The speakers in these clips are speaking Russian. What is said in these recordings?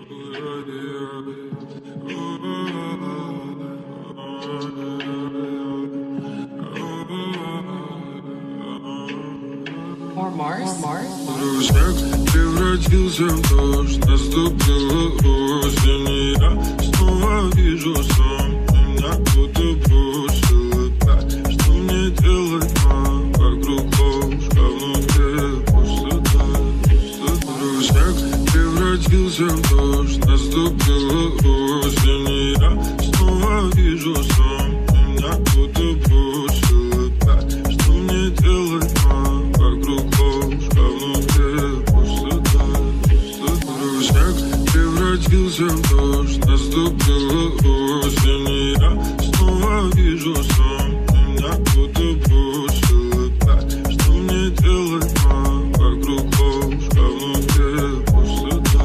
Снег превратился в дождь, наступила осень, и я снова вижу сон. Меня кто-то бросил опять. Что мне делать, вокруг ложка, внутри пустота. Снег превратился в дождь, наступила осень, и я снова вижу сон. Меня кто-то бросил опять. Что мне делать, вокруг ложка, внутри пустота. Снег превратился в дождь, наступила осень, и я снова вижу сон. Меня кто-то бросил опять. Что мне делать, вокруг ложка, внутри пустота.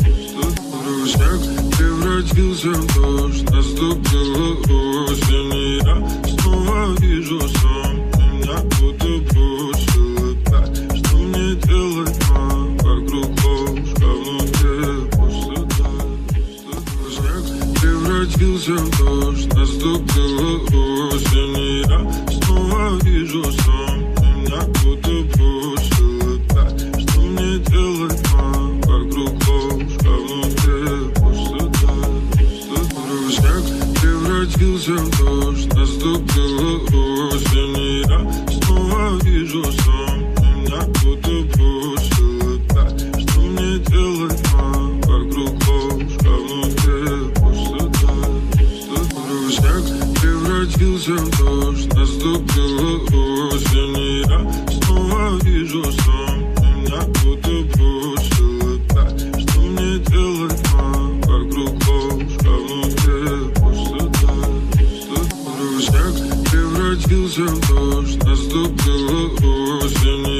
Снег превратился в дождь, наступила осень, и я снова вижу сон. Меня кто-то бросил опять. Что мне делать, вокруг ложка, внутри пустота. Снег превратился в дождь, наступила осень, и я снова вижу сон. Меня кто-то бросил опять. Что мне делать, вокруг ложка, внутри пустота. Снег превратился в дождь, наступила осень, и я снова вижу сон. Меня кто-то бросил опять. Что мне делать, вокруг ложка, внутри пустота. Снег превратился в дождь, наступила осень, и я снова вижу сон. Меня кто-то бросил опять. Что мне делать, вокруг ложка, внутри пустота. Снег превратился в дождь, наступила осень.